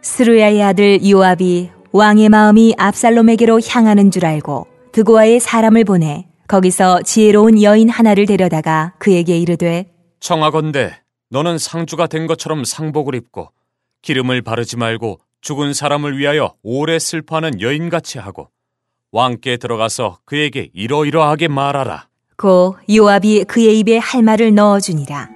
스루야의 아들 요압이 왕의 마음이 압살롬에게로 향하는 줄 알고 드고아의 사람을 보내 거기서 지혜로운 여인 하나를 데려다가 그에게 이르되 청하건대 너는 상주가 된 것처럼 상복을 입고 기름을 바르지 말고 죽은 사람을 위하여 오래 슬퍼하는 여인같이 하고 왕께 들어가서 그에게 이러이러하게 말하라. 고 요압이 그의 입에 할 말을 넣어주니라.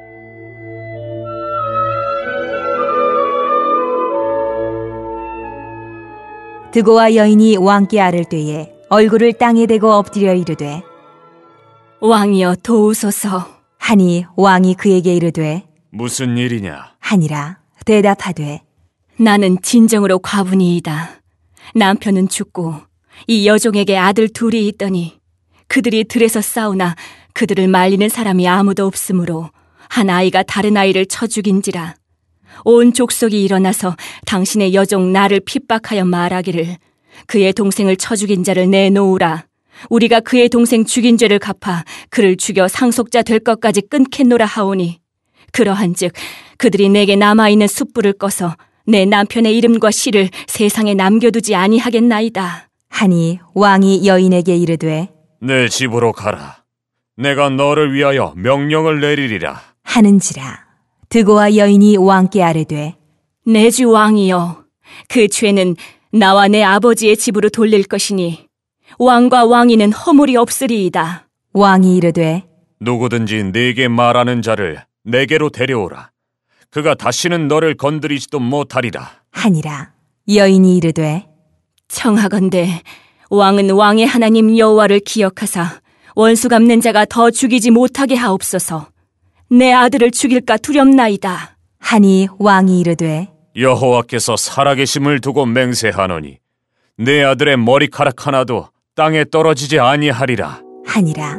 드고아 여인이 왕께 아를 때에 얼굴을 땅에 대고 엎드려 이르되 왕이여 도우소서 하니 왕이 그에게 이르되 무슨 일이냐 하니라. 대답하되 나는 진정으로 과부니이다. 남편은 죽고 이 여종에게 아들 둘이 있더니 그들이 들에서 싸우나 그들을 말리는 사람이 아무도 없으므로 한 아이가 다른 아이를 쳐 죽인지라. 온 족속이 일어나서 당신의 여종 나를 핍박하여 말하기를 그의 동생을 쳐 죽인 자를 내놓으라. 우리가 그의 동생 죽인 죄를 갚아 그를 죽여 상속자 될 것까지 끊겠노라 하오니 그러한즉 그들이 내게 남아있는 숯불을 꺼서 내 남편의 이름과 씨를 세상에 남겨두지 아니하겠나이다. 하니 왕이 여인에게 이르되 내 집으로 가라. 내가 너를 위하여 명령을 내리리라 하는지라. 드고아 여인이 왕께 아뢰되 내 주 왕이여 그 죄는 나와 내 아버지의 집으로 돌릴 것이니 왕과 왕위는 허물이 없으리이다. 왕이 이르되 누구든지 네게 말하는 자를 내게로 데려오라. 그가 다시는 너를 건드리지도 못하리라 하니라. 여인이 이르되 청하건대 왕은 왕의 하나님 여호와를 기억하사 원수 갚는 자가 더 죽이지 못하게 하옵소서. 내 아들을 죽일까 두렵나이다. 하니 왕이 이르되 여호와께서 살아계심을 두고 맹세하노니 내 아들의 머리카락 하나도 땅에 떨어지지 아니하리라 하니라.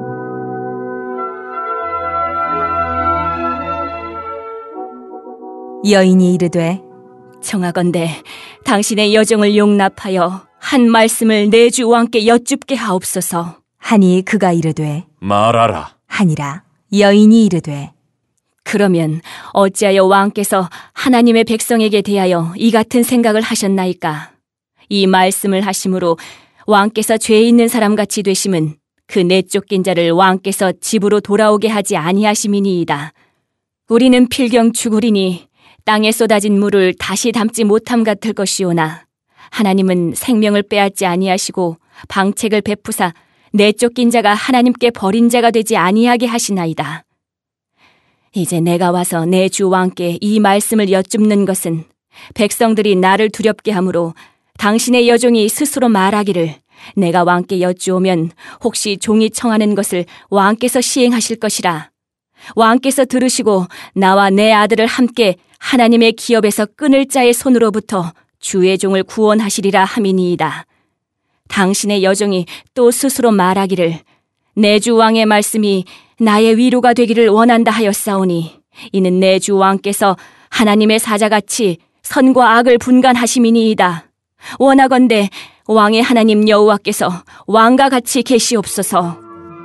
여인이 이르되 청하건대 당신의 여종을 용납하여 한 말씀을 내 주 왕께 여쭙게 하옵소서. 하니 그가 이르되 말하라 하니라. 여인이 이르되 그러면 어찌하여 왕께서 하나님의 백성에게 대하여 이 같은 생각을 하셨나이까? 이 말씀을 하심으로 왕께서 죄 있는 사람같이 되심은 그 내쫓긴 자를 왕께서 집으로 돌아오게 하지 아니하심이니이다. 우리는 필경 죽으리니 땅에 쏟아진 물을 다시 담지 못함 같을 것이오나 하나님은 생명을 빼앗지 아니하시고 방책을 베푸사 내쫓긴 자가 하나님께 버린 자가 되지 아니하게 하시나이다. 이제 내가 와서 내 주 왕께 이 말씀을 여쭙는 것은 백성들이 나를 두렵게 하므로 당신의 여종이 스스로 말하기를 내가 왕께 여쭈오면 혹시 종이 청하는 것을 왕께서 시행하실 것이라. 왕께서 들으시고 나와 내 아들을 함께 하나님의 기업에서 끊을 자의 손으로부터 주의 종을 구원하시리라 함이니이다. 당신의 여종이 또 스스로 말하기를 내 주 왕의 말씀이 나의 위로가 되기를 원한다 하였사오니 이는 내 주 왕께서 하나님의 사자같이 선과 악을 분간하심이니이다. 원하건대 왕의 하나님 여호와께서 왕과 같이 계시옵소서.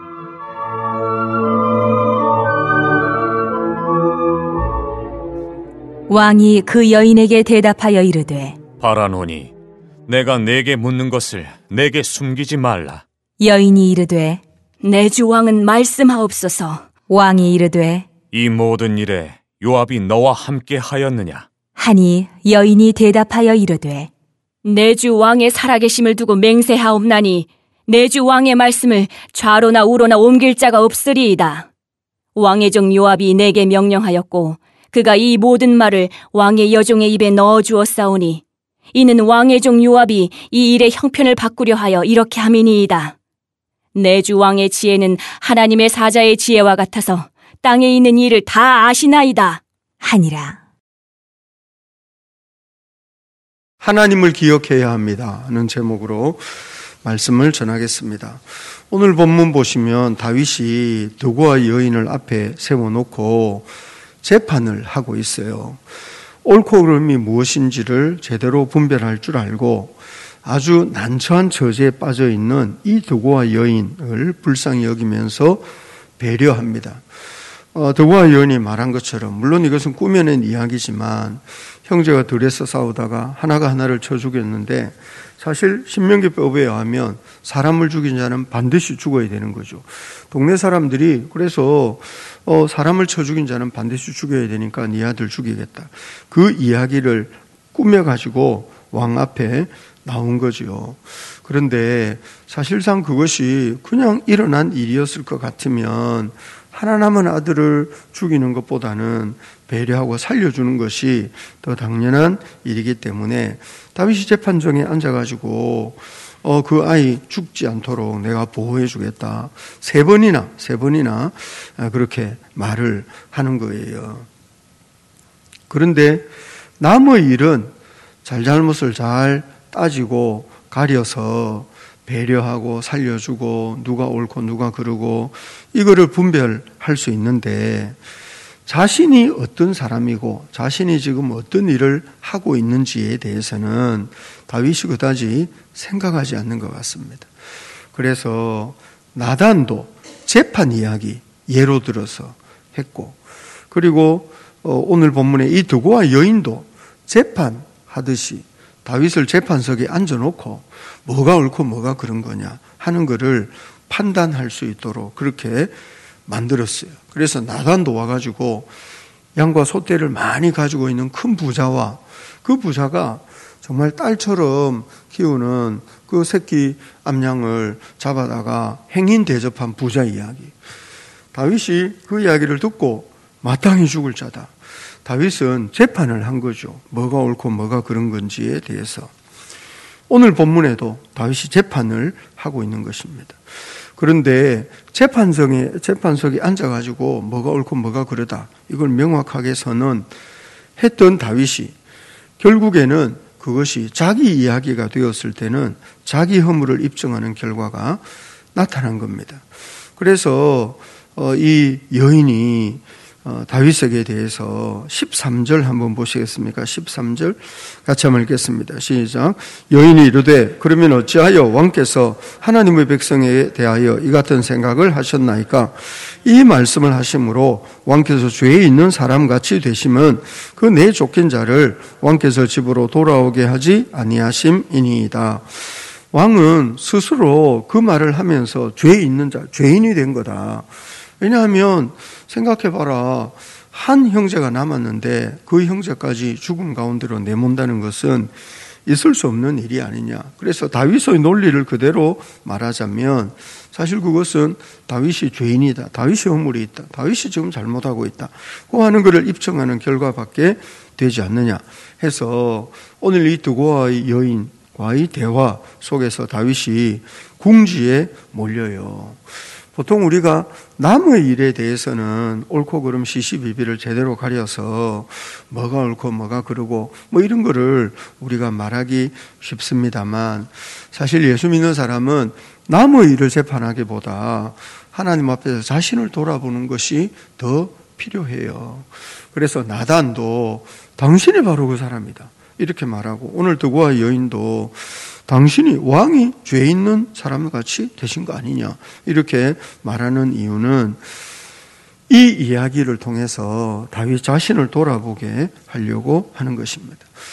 왕이 그 여인에게 대답하여 이르되 바라노니 내가 내게 묻는 것을 내게 숨기지 말라. 여인이 이르되 내 주 왕은 말씀하옵소서. 왕이 이르되 이 모든 일에 요압이 너와 함께 하였느냐? 하니 여인이 대답하여 이르되 내 주 왕의 살아계심을 두고 맹세하옵나니 내 주 왕의 말씀을 좌로나 우로나 옮길 자가 없으리이다. 왕의 종 요압이 내게 명령하였고 그가 이 모든 말을 왕의 여종의 입에 넣어주었사오니 이는 왕의 종 요압이 이 일의 형편을 바꾸려 하여 이렇게 함이니이다. 내 주 왕의 지혜는 하나님의 사자의 지혜와 같아서 땅에 있는 일을 다 아시나이다. 하니라. 하나님을 기억해야 합니다 하는 제목으로 말씀을 전하겠습니다. 오늘 본문 보시면 다윗이 드고아 여인을 앞에 세워놓고 재판을 하고 있어요. 옳고 그름이 무엇인지를 제대로 분별할 줄 알고 아주 난처한 처지에 빠져있는 이 드고아 여인을 불쌍히 여기면서 배려합니다. 드고아 여인이 말한 것처럼 물론 이것은 꾸며낸 이야기지만 형제가 둘이서 싸우다가 하나가 하나를 쳐 죽였는데 사실 신명기법에 의하면 사람을 죽인 자는 반드시 죽어야 되는 거죠. 동네 사람들이 그래서 사람을 쳐 죽인 자는 반드시 죽여야 되니까 네 아들 죽이겠다. 그 이야기를 꾸며가지고 왕 앞에 나온 거죠. 그런데 사실상 그것이 그냥 일어난 일이었을 것 같으면 하나 남은 아들을 죽이는 것보다는 배려하고 살려주는 것이 더 당연한 일이기 때문에 다윗이 재판정에 앉아가지고 그 아이 죽지 않도록 내가 보호해 주겠다. 세 번이나 그렇게 말을 하는 거예요. 그런데 남의 일은 잘잘못을 잘 따지고 가려서 배려하고 살려주고 누가 옳고 누가 그르고 이거를 분별할 수 있는데 자신이 어떤 사람이고 자신이 지금 어떤 일을 하고 있는지에 대해서는 다윗이 그다지 생각하지 않는 것 같습니다. 그래서 나단도 재판 이야기 예로 들어서 했고 그리고 오늘 본문에 이 드고아 여인도 재판하듯이 다윗을 재판석에 앉아놓고 뭐가 옳고 뭐가 그런 거냐 하는 것을 판단할 수 있도록 그렇게 만들었어요. 그래서 나단도 와가지고 양과 소떼를 많이 가지고 있는 큰 부자와 그 부자가 정말 딸처럼 키우는 그 새끼 암양을 잡아다가 행인 대접한 부자 이야기. 다윗이 그 이야기를 듣고 마땅히 죽을 자다. 다윗은 재판을 한 거죠. 뭐가 옳고 뭐가 그런 건지에 대해서. 오늘 본문에도 다윗이 재판을 하고 있는 것입니다. 그런데 재판석에 앉아가지고 뭐가 옳고 뭐가 그러다 이걸 명확하게 선언했던 다윗이 결국에는 그것이 자기 이야기가 되었을 때는 자기 허물을 입증하는 결과가 나타난 겁니다. 그래서 이 여인이 다윗에게 대해서 13절 한번 보시겠습니까? 13절 같이 한번 읽겠습니다. 시작. 여인이 이르되 그러면 어찌하여 왕께서 하나님의 백성에 대하여 이 같은 생각을 하셨나이까? 이 말씀을 하심으로 왕께서 죄에 있는 사람같이 되시면 그 내 쫓긴 자를 왕께서 집으로 돌아오게 하지 아니하심이니이다. 왕은 스스로 그 말을 하면서 죄에 있는 자, 죄인이 된 거다. 왜냐하면 생각해봐라. 한 형제가 남았는데 그 형제까지 죽음 가운데로 내몬다는 것은 있을 수 없는 일이 아니냐. 그래서 다윗의 논리를 그대로 말하자면 사실 그것은 다윗이 죄인이다. 다윗이 허물이 있다. 다윗이 지금 잘못하고 있다. 그 하는 것을 입증하는 결과밖에 되지 않느냐 해서 오늘 이 드고아의 여인과의 대화 속에서 다윗이 궁지에 몰려요. 보통 우리가 남의 일에 대해서는 옳고 그름 시시비비를 제대로 가려서 뭐가 옳고 뭐가 그르고 뭐 이런 거를 우리가 말하기 쉽습니다만 사실 예수 믿는 사람은 남의 일을 재판하기보다 하나님 앞에서 자신을 돌아보는 것이 더 필요해요. 그래서 나단도 당신이 바로 그 사람이다 이렇게 말하고 오늘 드고아 여인도 당신이 왕이 죄 있는 사람같이 되신 거 아니냐 이렇게 말하는 이유는 이 이야기를 통해서 다윗 자신을 돌아보게 하려고 하는 것입니다.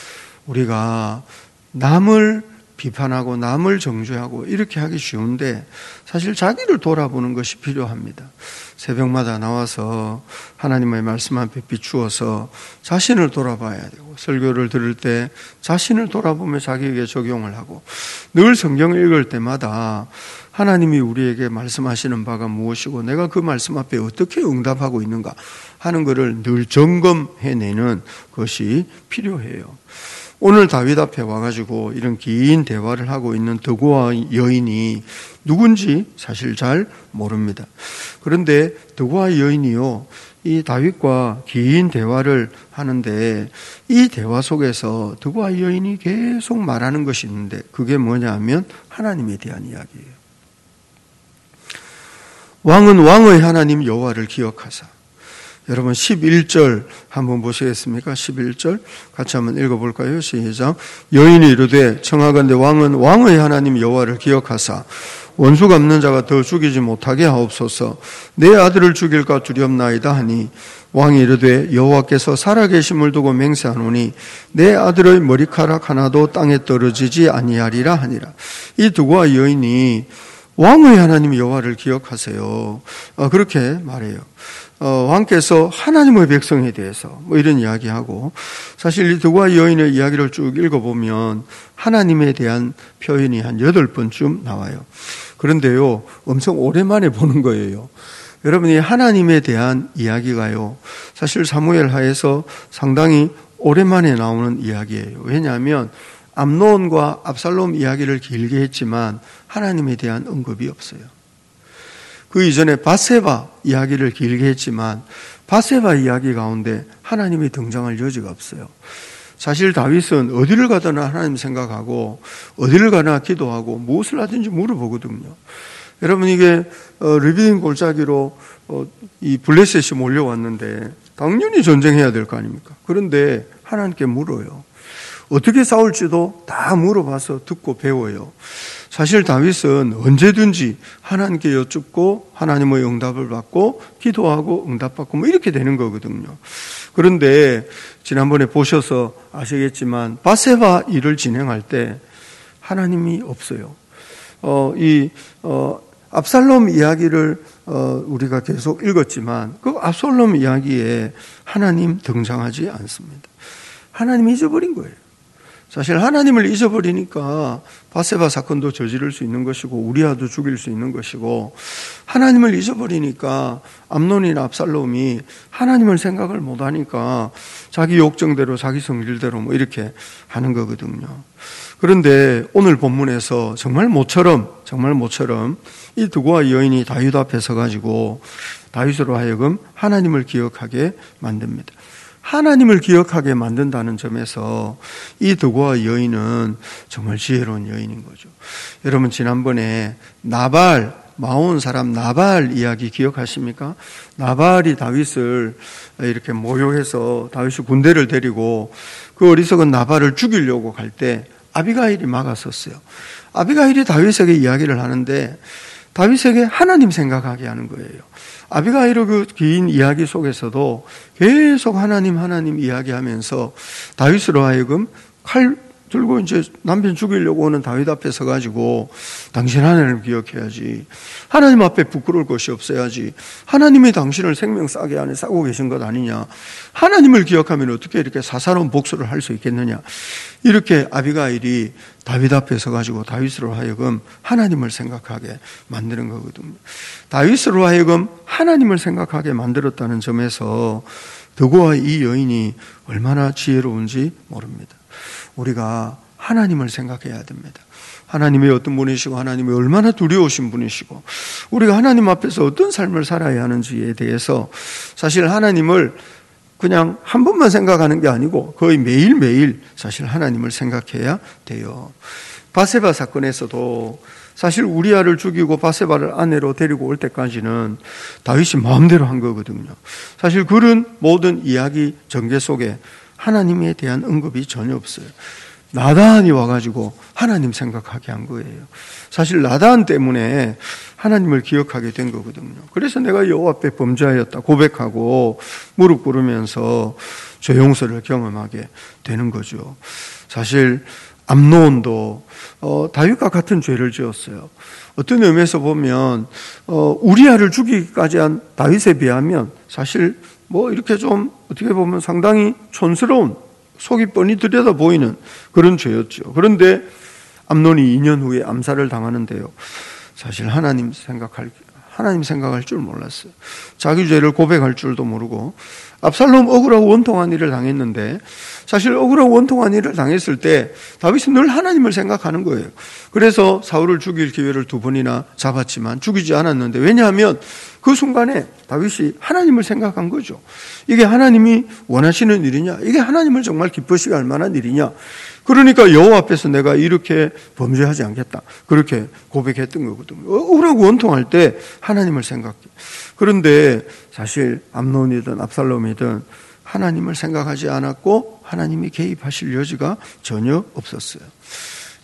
우리가 남을 비판하고 남을 정죄하고 이렇게 하기 쉬운데 사실 자기를 돌아보는 것이 필요합니다. 새벽마다 나와서 하나님의 말씀 앞에 비추어서 자신을 돌아봐야 되고 설교를 들을 때 자신을 돌아보며 자기에게 적용을 하고 늘 성경을 읽을 때마다 하나님이 우리에게 말씀하시는 바가 무엇이고 내가 그 말씀 앞에 어떻게 응답하고 있는가 하는 것을 늘 점검해내는 것이 필요해요. 오늘 다윗 앞에 와가지고 이런 긴 대화를 하고 있는 드고아 여인이 누군지 사실 잘 모릅니다. 그런데 드고아 여인이요, 이 다윗과 긴 대화를 하는데 이 대화 속에서 드고아 여인이 계속 말하는 것이 있는데 그게 뭐냐 하면 하나님에 대한 이야기예요. 왕은 왕의 하나님 여호와를 기억하사. 여러분 11절 한번 보시겠습니까? 11절 같이 한번 읽어볼까요? 시작. 여인이 이르되 청하건대 왕은 왕의 하나님 여호와를 기억하사 원수 갚는 자가 더 죽이지 못하게 하옵소서. 내 아들을 죽일까 두렵나이다 하니 왕이 이르되 여호와께서 살아계심을 두고 맹세하노니 내 아들의 머리카락 하나도 땅에 떨어지지 아니하리라 하니라. 이 두고와 여인이 왕의 하나님 여호와를 기억하세요. 그렇게 말해요. 왕께서 하나님의 백성에 대해서 이런 이야기하고, 사실 이 두고와 여인의 이야기를 쭉 읽어보면 하나님에 대한 표현이 한 8번쯤 나와요. 그런데요, 엄청 오랜만에 보는 거예요. 여러분이 하나님에 대한 이야기가요, 사실 사무엘 하에서 상당히 오랜만에 나오는 이야기예요. 왜냐하면 암논과 압살롬 이야기를 길게 했지만 하나님에 대한 언급이 없어요. 그 이전에 밧세바 이야기를 길게 했지만 밧세바 이야기 가운데 하나님이 등장할 여지가 없어요. 사실 다윗은 어디를 가더나 하나님 생각하고 어디를 가나 기도하고 무엇을 하든지 물어보거든요. 여러분, 이게 르비딤 골짜기로 이 블레셋이 몰려왔는데 당연히 전쟁해야 될 거 아닙니까? 그런데 하나님께 물어요. 어떻게 싸울지도 다 물어봐서 듣고 배워요. 사실 다윗은 언제든지 하나님께 여쭙고 하나님의 응답을 받고 기도하고 응답받고 이렇게 되는 거거든요. 그런데 지난번에 보셔서 아시겠지만 밧세바 일을 진행할 때 하나님이 없어요. 압살롬 이야기를 우리가 계속 읽었지만 그 압살롬 이야기에 하나님 등장하지 않습니다. 하나님이 잊어버린 거예요. 사실 하나님을 잊어버리니까 밧세바 사건도 저지를 수 있는 것이고 우리아도 죽일 수 있는 것이고, 하나님을 잊어버리니까 암논이나 압살롬이 하나님을 생각을 못하니까 자기 욕정대로 자기 성질대로 이렇게 하는 거거든요. 그런데 오늘 본문에서 정말 모처럼 이 두고와 여인이 다윗 앞에 서가지고 다윗으로 하여금 하나님을 기억하게 만듭니다. 하나님을 기억하게 만든다는 점에서 이 두고와 여인은 정말 지혜로운 여인인 거죠. 여러분, 지난번에 마온 사람 나발 이야기 기억하십니까? 나발이 다윗을 이렇게 모욕해서 다윗이 군대를 데리고 그 어리석은 나발을 죽이려고 갈 때 아비가일이 막았었어요. 아비가일이 다윗에게 이야기를 하는데 다윗에게 하나님 생각하게 하는 거예요. 아비가일의 그 긴 이야기 속에서도 계속 하나님 이야기하면서 다윗으로 하여금 칼 들고 이제 남편 죽이려고 오는 다윗 앞에 서가지고 당신 하나님을 기억해야지. 하나님 앞에 부끄러울 것이 없어야지. 하나님이 당신을 생명 싸게 안에 싸고 계신 것 아니냐. 하나님을 기억하면 어떻게 이렇게 사사로운 복수를 할 수 있겠느냐. 이렇게 아비가일이 다윗 앞에 서가지고 다윗으로 하여금 하나님을 생각하게 만드는 거거든요. 다윗으로 하여금 하나님을 생각하게 만들었다는 점에서 두고와 이 여인이 얼마나 지혜로운지 모릅니다. 우리가 하나님을 생각해야 됩니다. 하나님이 어떤 분이시고 하나님이 얼마나 두려우신 분이시고 우리가 하나님 앞에서 어떤 삶을 살아야 하는지에 대해서 사실 하나님을 그냥 한 번만 생각하는 게 아니고 거의 매일매일 사실 하나님을 생각해야 돼요. 밧세바 사건에서도 사실 우리아를 죽이고 밧세바를 아내로 데리고 올 때까지는 다윗이 마음대로 한 거거든요. 사실 그런 모든 이야기 전개 속에 하나님에 대한 언급이 전혀 없어요. 나단이 와가지고 하나님 생각하게 한 거예요. 사실 나단 때문에 하나님을 기억하게 된 거거든요. 그래서 내가 여호와 앞에 범죄하였다 고백하고 무릎 꿇으면서 죄 용서를 경험하게 되는 거죠. 사실 암논도 다윗과 같은 죄를 지었어요. 어떤 의미에서 보면 우리아를 죽이기까지 한 다윗에 비하면 사실 이렇게 좀 어떻게 보면 상당히 촌스러운, 속이 뻔히 들여다 보이는 그런 죄였죠. 그런데 암논이 2년 후에 암살을 당하는데요. 사실 하나님 생각할 줄 몰랐어요. 자기 죄를 고백할 줄도 모르고 압살롬 억울하고 원통한 일을 당했는데 사실 억울하고 원통한 일을 당했을 때 다윗은 늘 하나님을 생각하는 거예요. 그래서 사울을 죽일 기회를 2번이나 잡았지만 죽이지 않았는데, 왜냐하면 그 순간에 다윗이 하나님을 생각한 거죠. 이게 하나님이 원하시는 일이냐? 이게 하나님을 정말 기쁘시게 할 만한 일이냐? 그러니까 여호와 앞에서 내가 이렇게 범죄하지 않겠다. 그렇게 고백했던 거거든요. 억울하고 원통할 때 하나님을 생각해. 그런데 사실 암논이든 압살롬이든 하나님을 생각하지 않았고 하나님이 개입하실 여지가 전혀 없었어요.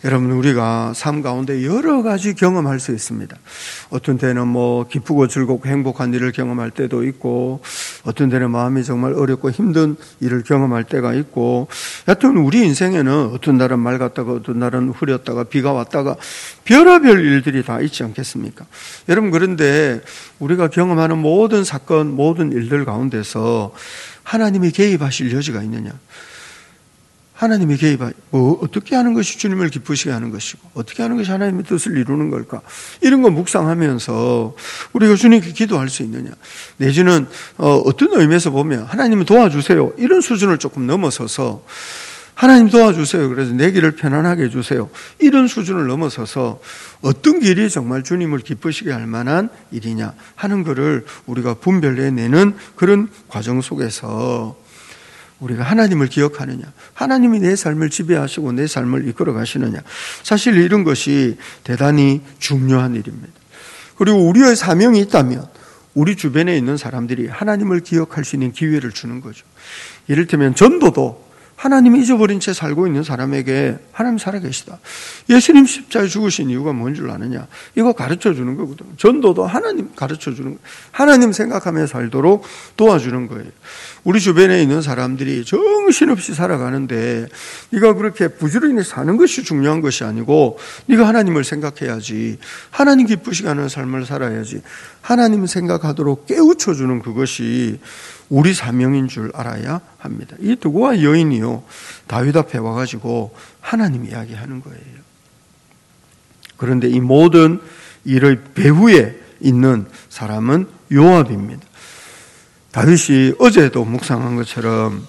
여러분, 우리가 삶 가운데 여러 가지 경험할 수 있습니다. 어떤 때는 기쁘고 즐겁고 행복한 일을 경험할 때도 있고, 어떤 때는 마음이 정말 어렵고 힘든 일을 경험할 때가 있고, 여튼 우리 인생에는 어떤 날은 맑았다가 어떤 날은 흐렸다가 비가 왔다가 별의별 일들이 다 있지 않겠습니까? 여러분, 그런데 우리가 경험하는 모든 사건, 모든 일들 가운데서 하나님이 개입하실 여지가 있느냐? 하나님이 어떻게 하는 것이 주님을 기쁘시게 하는 것이고, 어떻게 하는 것이 하나님의 뜻을 이루는 걸까? 이런 거 묵상하면서 우리가 주님께 기도할 수 있느냐? 내지는 어떤 의미에서 보면 하나님 도와주세요, 이런 수준을 조금 넘어서서 하나님 도와주세요, 그래서 내 길을 편안하게 해주세요, 이런 수준을 넘어서서 어떤 길이 정말 주님을 기쁘시게 할 만한 일이냐 하는 것을 우리가 분별해내는 그런 과정 속에서 우리가 하나님을 기억하느냐, 하나님이 내 삶을 지배하시고 내 삶을 이끌어 가시느냐, 사실 이런 것이 대단히 중요한 일입니다. 그리고 우리의 사명이 있다면 우리 주변에 있는 사람들이 하나님을 기억할 수 있는 기회를 주는 거죠. 이를테면 전도도 하나님이 잊어버린 채 살고 있는 사람에게 하나님 살아계시다, 예수님 십자가에 죽으신 이유가 뭔 줄 아느냐, 이거 가르쳐 주는 거거든요. 전도도 하나님 가르쳐 주는 거예요. 하나님 생각하며 살도록 도와주는 거예요. 우리 주변에 있는 사람들이 정신없이 살아가는데 네가 그렇게 부지런히 사는 것이 중요한 것이 아니고 네가 하나님을 생각해야지, 하나님 기쁘시게 하는 삶을 살아야지, 하나님 생각하도록 깨우쳐주는 그것이 우리 사명인 줄 알아야 합니다. 이 두고와 여인이요, 다윗 앞에 와가지고 하나님 이야기하는 거예요. 그런데 이 모든 일의 배후에 있는 사람은 요압입니다. 다윗이 어제도 묵상한 것처럼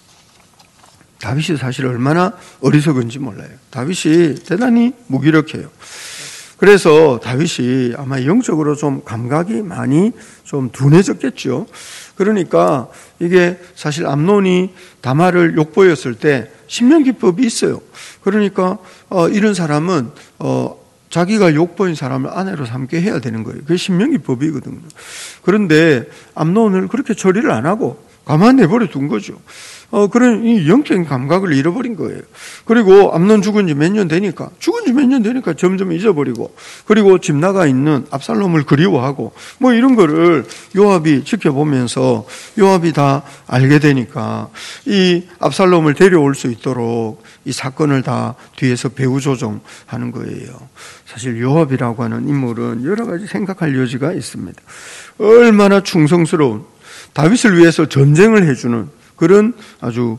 다윗이 사실 얼마나 어리석은지 몰라요. 다윗이 대단히 무기력해요. 그래서 다윗이 아마 영적으로 좀 감각이 많이 좀 둔해졌겠죠. 그러니까 이게 사실 암논이 다말을 욕보였을 때 신명기법이 있어요. 그러니까 이런 사람은 자기가 욕보인 사람을 아내로 삼게 해야 되는 거예요. 그게 신명기법이거든요. 그런데 암논을 그렇게 처리를 안 하고 가만 내버려 둔 거죠. 그런 이 영적인 감각을 잃어버린 거예요. 그리고 암논 죽은 지 몇 년 되니까 점점 잊어버리고, 그리고 집 나가 있는 압살롬을 그리워하고, 이런 거를 요압이 지켜보면서 요압이 다 알게 되니까 이 압살롬을 데려올 수 있도록 이 사건을 다 뒤에서 배후 조종하는 거예요. 사실 요압이라고 하는 인물은 여러 가지 생각할 여지가 있습니다. 얼마나 충성스러운, 다윗을 위해서 전쟁을 해주는 그런 아주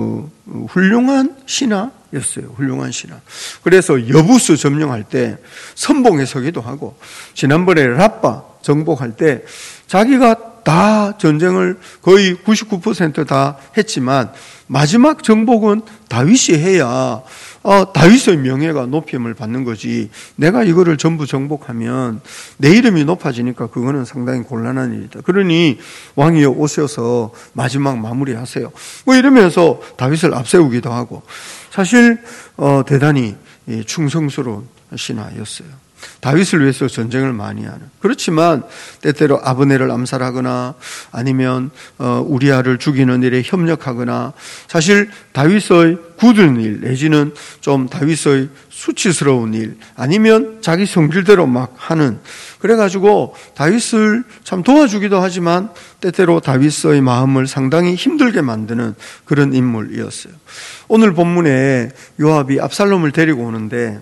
훌륭한 신하였어요. 훌륭한 신하. 그래서 여부스 점령할 때 선봉에 서기도 하고, 지난번에 라빠 정복할 때 자기가 다 전쟁을 거의 99% 다 했지만 마지막 정복은 다윗이 해야 다윗의 명예가 높임을 받는 거지, 내가 이거를 전부 정복하면 내 이름이 높아지니까 그거는 상당히 곤란한 일이다. 그러니 왕이여 오셔서 마지막 마무리하세요, 이러면서 다윗을 앞세우기도 하고, 사실 대단히 충성스러운 신하였어요. 다윗을 위해서 전쟁을 많이 하는. 그렇지만 때때로 아브넬을 암살하거나 아니면 우리아를 죽이는 일에 협력하거나, 사실 다윗의 굳은 일 내지는 좀 다윗의 수치스러운 일, 아니면 자기 성질대로 막 하는, 그래가지고 다윗을 참 도와주기도 하지만 때때로 다윗의 마음을 상당히 힘들게 만드는 그런 인물이었어요. 오늘 본문에 요압이 압살롬을 데리고 오는데,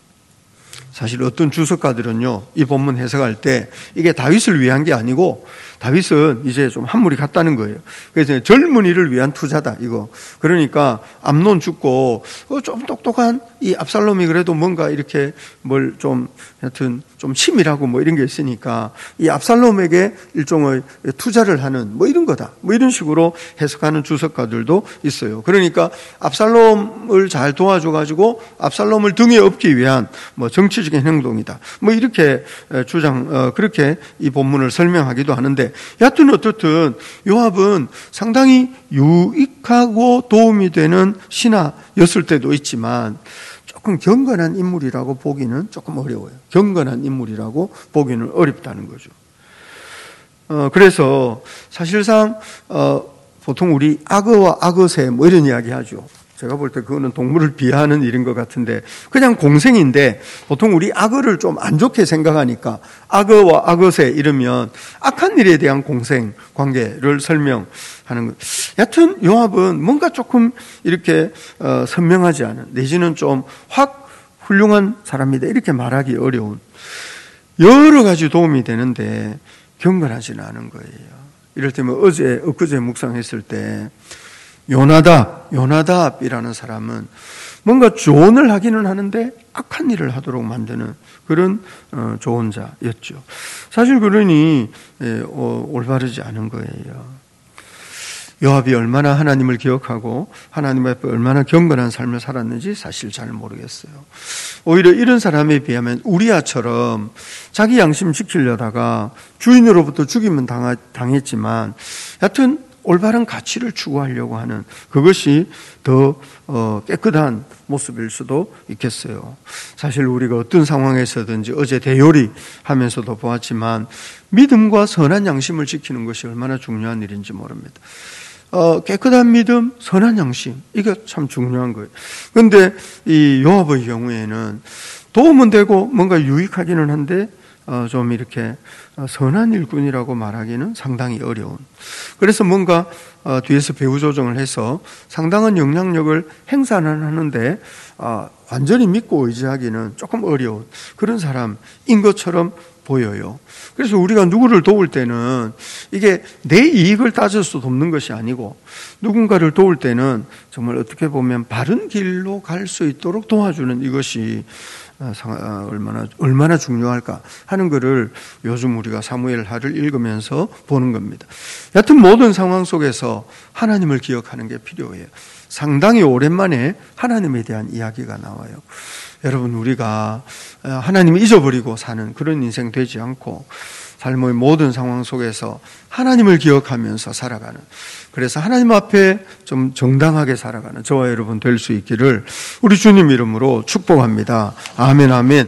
사실 어떤 주석가들은요, 이 본문 해석할 때 이게 다윗을 위한 게 아니고 다윗은 이제 좀 한물이 갔다는 거예요. 그래서 젊은이를 위한 투자다, 이거. 그러니까 암논 죽고 좀 똑똑한 이 압살롬이 그래도 뭔가 이렇게 뭘 좀 하여튼 좀 치밀하고 이런 게 있으니까 이 압살롬에게 일종의 투자를 하는 이런 거다, 이런 식으로 해석하는 주석가들도 있어요. 그러니까 압살롬을 잘 도와줘 가지고 압살롬을 등에 업기 위한 정치적인 행동이다, 이렇게 그렇게 이 본문을 설명하기도 하는데, 여하튼 어떻든 요압은 상당히 유익하고 도움이 되는 신하였을 때도 있지만 조금 경건한 인물이라고 보기는 조금 어려워요. 경건한 인물이라고 보기는 어렵다는 거죠. 그래서 사실상 보통 우리 악어와 악어새 이런 이야기 하죠. 제가 볼 때 그거는 동물을 비하하는 일인 것 같은데 그냥 공생인데 보통 우리 악어를 좀 안 좋게 생각하니까 악어와 악어새 이러면 악한 일에 대한 공생 관계를 설명하는 것. 여튼 요압은 뭔가 조금 이렇게 선명하지 않은 내지는 좀 확 훌륭한 사람이다 이렇게 말하기 어려운 여러 가지 도움이 되는데 경건하지는 않은 거예요. 이럴 때면 엊그제 묵상했을 때 요나답이라는 사람은 뭔가 조언을 하기는 하는데 악한 일을 하도록 만드는 그런 조언자였죠. 사실 그러니 올바르지 않은 거예요. 요압이 얼마나 하나님을 기억하고 하나님 앞에 얼마나 경건한 삶을 살았는지 사실 잘 모르겠어요. 오히려 이런 사람에 비하면 우리아처럼 자기 양심 지키려다가 주인으로부터 죽임은 당했지만 여튼 올바른 가치를 추구하려고 하는 그것이 더 깨끗한 모습일 수도 있겠어요. 사실 우리가 어떤 상황에서든지 어제 대요리 하면서도 보았지만 믿음과 선한 양심을 지키는 것이 얼마나 중요한 일인지 모릅니다. 깨끗한 믿음, 선한 양심, 이게 참 중요한 거예요. 그런데 이 요압의 경우에는 도움은 되고 뭔가 유익하기는 한데 좀 이렇게 선한 일꾼이라고 말하기는 상당히 어려운. 그래서 뭔가 뒤에서 배후 조정을 해서 상당한 영향력을 행사는 하는데 완전히 믿고 의지하기는 조금 어려운 그런 사람인 것처럼 보여요. 그래서 우리가 누구를 도울 때는 이게 내 이익을 따져서 돕는 것이 아니고 누군가를 도울 때는 정말 어떻게 보면 바른 길로 갈 수 있도록 도와주는 이것이 얼마나 중요할까 하는 것을 요즘 우리가 사무엘하를 읽으면서 보는 겁니다. 여튼 모든 상황 속에서 하나님을 기억하는 게 필요해요. 상당히 오랜만에 하나님에 대한 이야기가 나와요. 여러분, 우리가 하나님을 잊어버리고 사는 그런 인생 되지 않고 삶의 모든 상황 속에서 하나님을 기억하면서 살아가는, 그래서 하나님 앞에 좀 정당하게 살아가는 저와 여러분 될 수 있기를 우리 주님 이름으로 축복합니다. 아멘, 아멘.